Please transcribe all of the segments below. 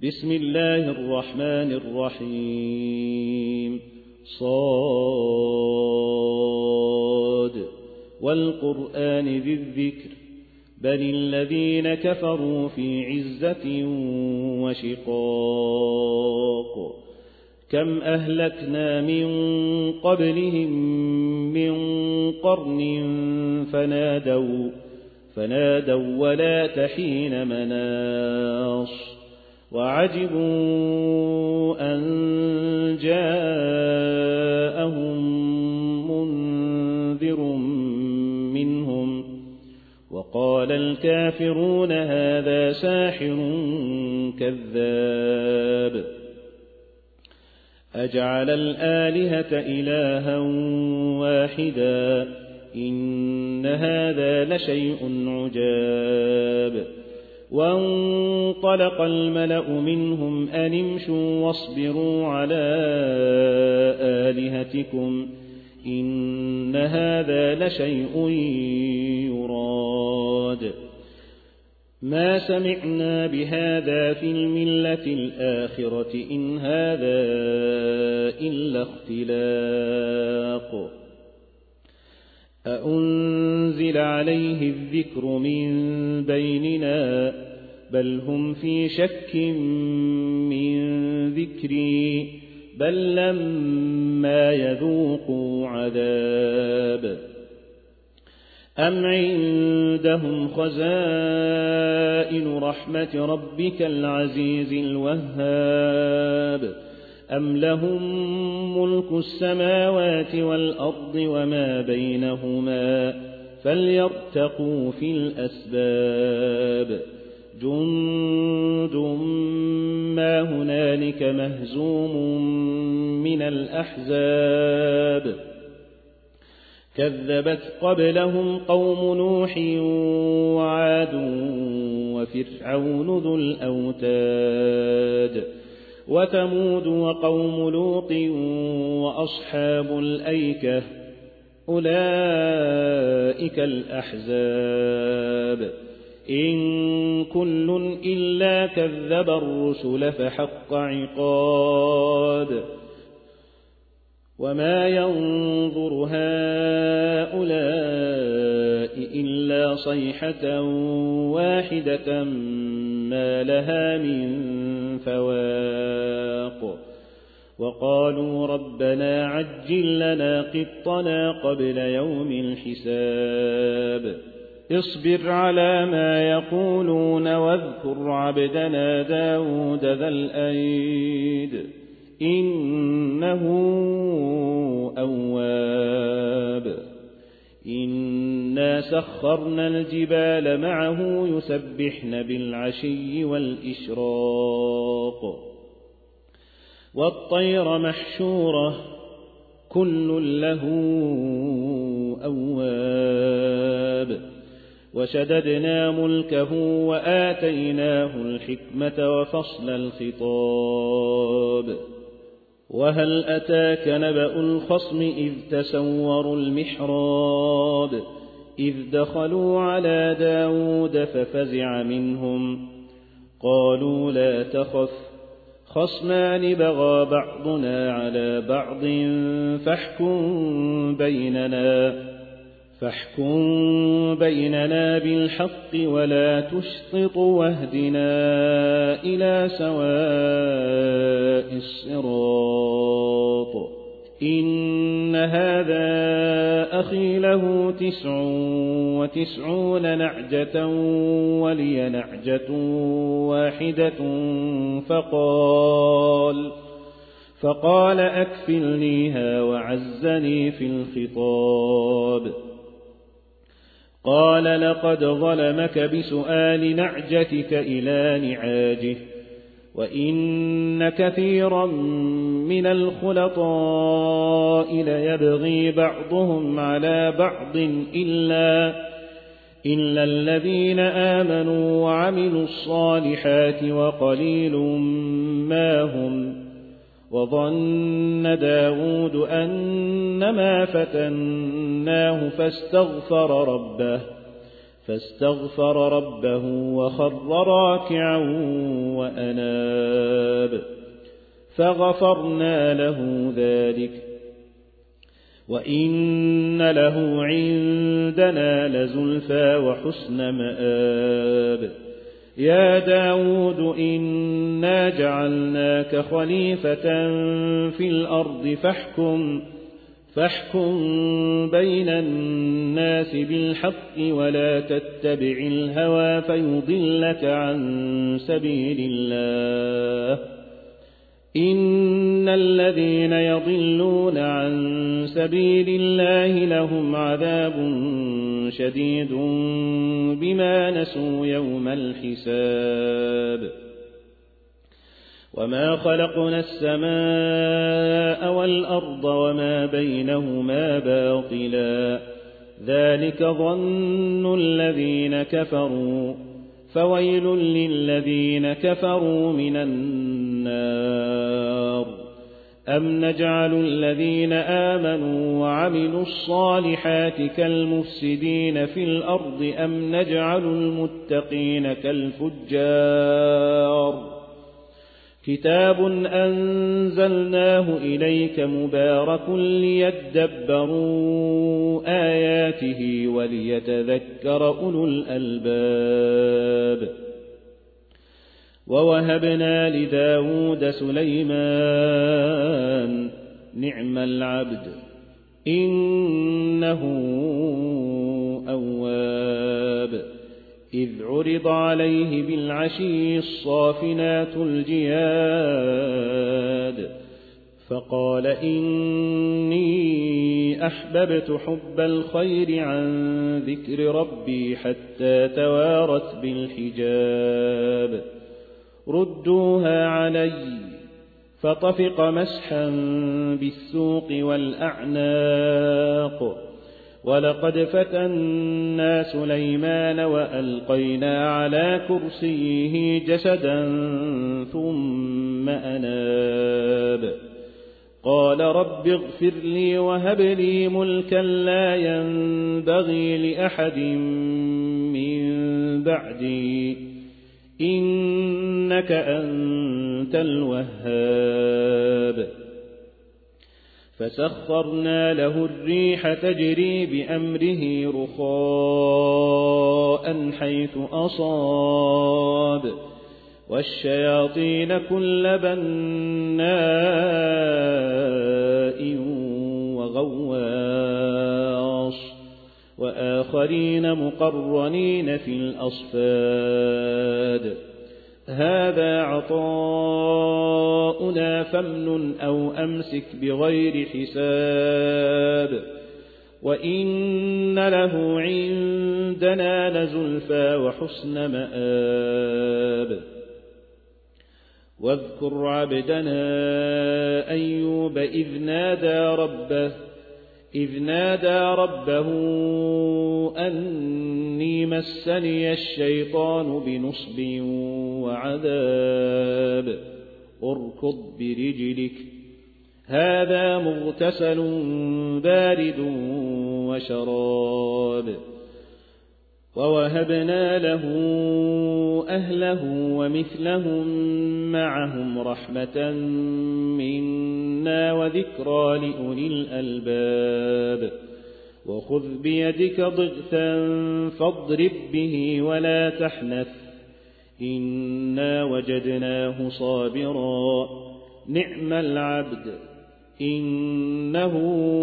بسم الله الرحمن الرحيم صاد والقرآن ذي الذكر بل الذين كفروا في عزة وشقاق كم أهلكنا من قبلهم من قرن فنادوا ولا تحين مناص وعجبوا أن جاءهم منذر منهم وقال الكافرون هذا ساحر كذاب أجعل الآلهة إلها واحدا إن هذا لشيء عجاب وانطلق الملأ منهم أن امشوا واصبروا على آلهتكم إن هذا لشيء يراد ما سمعنا بهذا في الملة الآخرة إن هذا إلا اختلاق أأنزل عليه الذكر من بيننا بل هم في شك من ذكري بل لما يذوقوا عذاب أم عندهم خزائن رحمة ربك العزيز الوهاب أم لهم ملك السماوات والأرض وما بينهما فليرتقوا في الأسباب جند ما هنالك مهزوم من الأحزاب كذبت قبلهم قوم نوح وعاد وفرعون ذو الأوتاد وثمود وقوم لوط وأصحاب الأيكة أولئك الأحزاب إن كل إلا كذب الرسل فحق عقاب وما ينظر هؤلاء إلا صيحة واحدة ما لها من فواق وقالوا ربنا عجل لنا قطنا قبل يوم الحساب اصبر على ما يقولون واذكر عبدنا داود ذا الأيد إنه أواب إنا سخرنا الجبال معه يسبحن بالعشي والإشراق والطير محشورة كل له أواب وشددنا ملكه وآتيناه الحكمة وفصل الخطاب وهل أتاك نبأ الخصم إذ تسوروا المحراب إذ دخلوا على داود ففزع منهم قالوا لا تخف خصمان بغى بعضنا على بعض فاحكم بيننا بالحق ولا تشطط واهدنا إلى سواء الصراط إن هذا أخي له 99 نعجة ولي نعجة واحدة فقال أكفلنيها وعزني في الخطاب قال لقد ظلمك بسؤال نعجتك إلى نعاجه وإن كثيرا من الخلطاء ليبغي بعضهم على بعض إلا الذين آمنوا وعملوا الصالحات وقليل ما هم وظن داود أنما فتناه فاستغفر ربه فاستغفر ربه وخر راكعا وأناب فغفرنا له ذلك وإن له عندنا لزلفى وحسن مآب يا داود إنا جعلناك خليفة في الأرض فاحكم بين الناس بالحق ولا تتبع الهوى فيضلك عن سبيل الله إن الذين يضلون عن سبيل الله لهم عذاب شديد بما نسوا يوم الحساب وما خلقنا السماء والأرض وما بينهما باطلا ذلك ظن الذين كفروا فويل للذين كفروا من النار أم نجعل الذين آمنوا وعملوا الصالحات كالمفسدين في الأرض أم نجعل المتقين كالفجار كتاب أنزلناه إليك مبارك ليدبروا آياته وليتذكر أولو الألباب ووهبنا لداود سليمان نعم العبد إنه أواب إذ عرض عليه بالعشي الصافنات الجياد فقال إني أحببت حب الخير عن ذكر ربي حتى توارت بالحجاب ردوها علي فطفق مسحا بالسوق والأعناق ولقد فتنا سليمان وألقينا على كرسيه جسدا ثم أناب قال رب اغفر لي وهب لي ملكا لا ينبغي لأحد من بعدي إنك أنت الوهاب فسخرنا له الريح تجري بأمره رخاء حيث أصاب والشياطين كل بناء وغواص وآخرين مقرنين في الأصفاد هذا عطاؤنا فامنن أو أمسك بغير حساب وإن له عندنا لزلفى وحسن مآب واذكر عبدنا أيوب إذ نادى ربه أني مسني الشيطان بنصب وعذاب اركض برجلك هذا مغتسل بارد وشراب ووهبنا له أهله ومثلهم معهم رحمة منا وذكرى لأولي الألباب وخذ بيدك ضغثا فاضرب به ولا تحنث إنا وجدناه صابرا نعم العبد إنه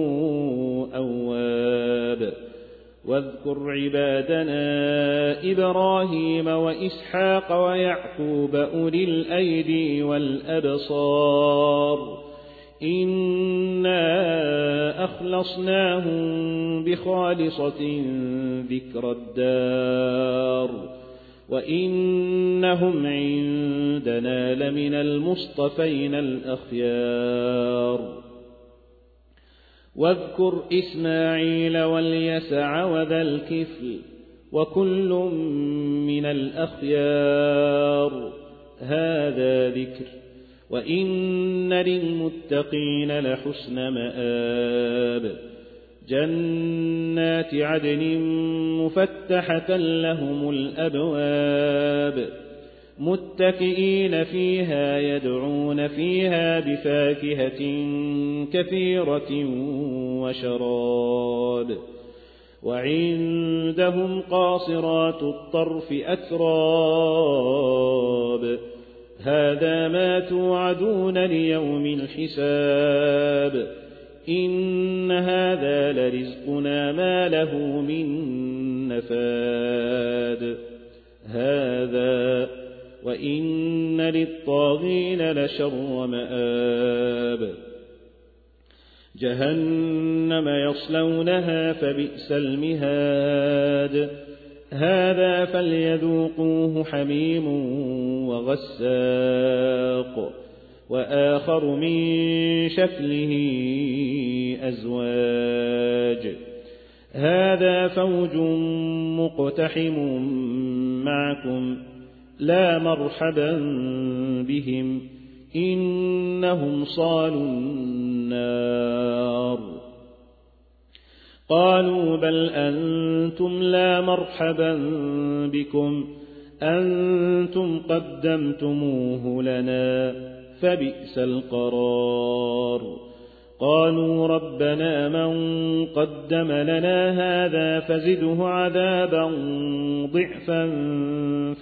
أواب واذكر عبادنا إبراهيم وإسحاق ويعقوب أولي الأيدي والأبصار إنا أخلصناهم بخالصة ذكر الدار وإنهم عندنا لمن المصطفين الأخيار واذكر إسماعيل واليسع وذا الكفل وكل من الأخيار هذا ذكر وإن للمتقين لحسن مآب جنات عدن مفتحة لهم الأبواب متكئين فيها يدعون فيها بفاكهة كثيرة وشراب وعندهم قاصرات الطرف أتراب هذا ما توعدون ليوم الحساب إن هذا لرزقنا ما له من نفاد هذا وإن للطاغين لشر مآب جهنم يصلونها فبئس المهاد هذا فليذوقوه حميم وغساق وآخر من شكله أزواج هذا فوج مقتحم معكم لا مرحبا بهم إنهم صالوا النار قالوا بل أنتم لا مرحبا بكم أنتم قدمتموه لنا فبئس القرار قالوا ربنا من قدم لنا هذا فزده عذابا ضعفا في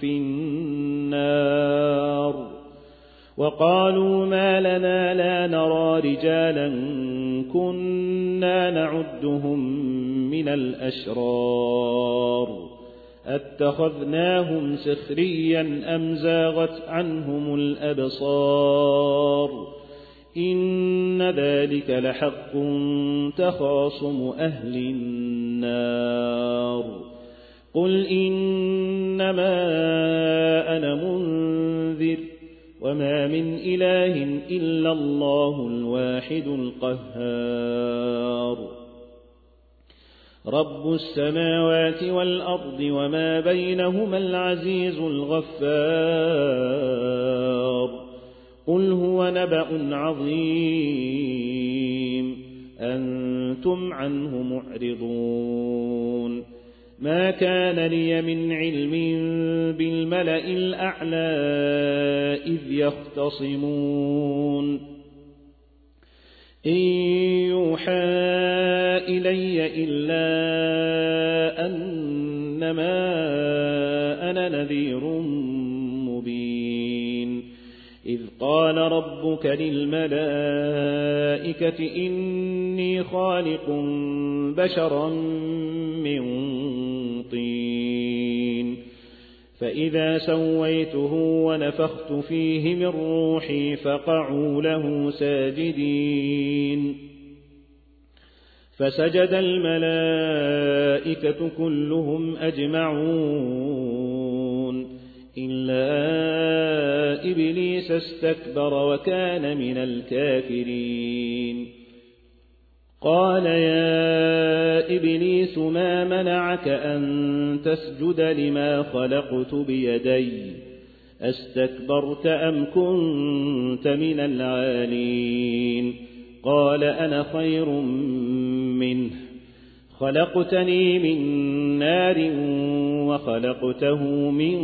النار وقالوا ما لنا لا نرى رجالا كنا نعدهم من الأشرار أتخذناهم سخريا أم زاغت عنهم الأبصار إن ذلك لحق تخاصم أهل النار قل إنما أنا منذر وما من إله إلا الله الواحد القهار رب السماوات والأرض وما بينهما العزيز الغفار قل هو نبأ عظيم أنتم عنه معرضون ما كان لي من علم بالملأ الأعلى إذ يختصمون إن يوحى إلي إلا أنما أنا نذير مبين إذ قال ربك للملائكة إني خالق بشرا من طين فإذا سويته ونفخت فيه من روحي فقعوا له ساجدين فسجد الملائكة كلهم أجمعون إلا إبليس استكبر وكان من الكافرين قال يا إبليس ما منعك أن تسجد لما خلقت بيدي أستكبرت أم كنت من العالين قال أنا خير منه خلقتني من نار وخلقته من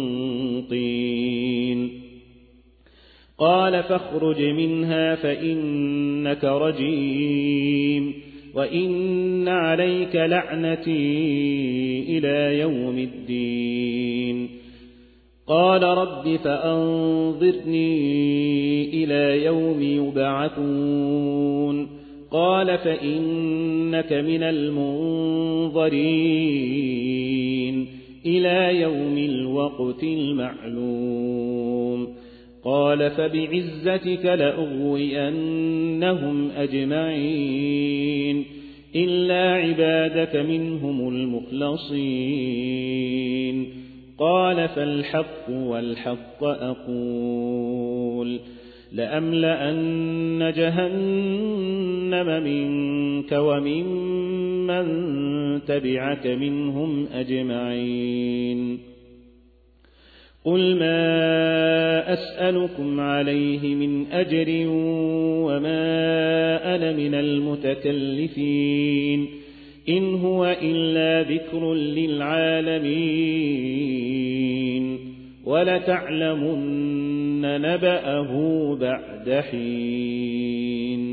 طين قال فاخرج منها فإنك رجيم وإن عليك لعنتي إلى يوم الدين قال رب فأنظرني إلى يوم يبعثون قال فإنك من المنظرين إلى يوم الوقت المعلوم قال فبعزتك لأغوينهم أجمعين إلا عبادك منهم المخلصين قال فالحق والحق أقول لأملأن جهنم منك وممن تبعك منهم أجمعين قل ما أسألكم عليه من أجر وما أنا من المتكلفين إن هو إلا ذكر للعالمين ولتعلمن نبأه بعد حين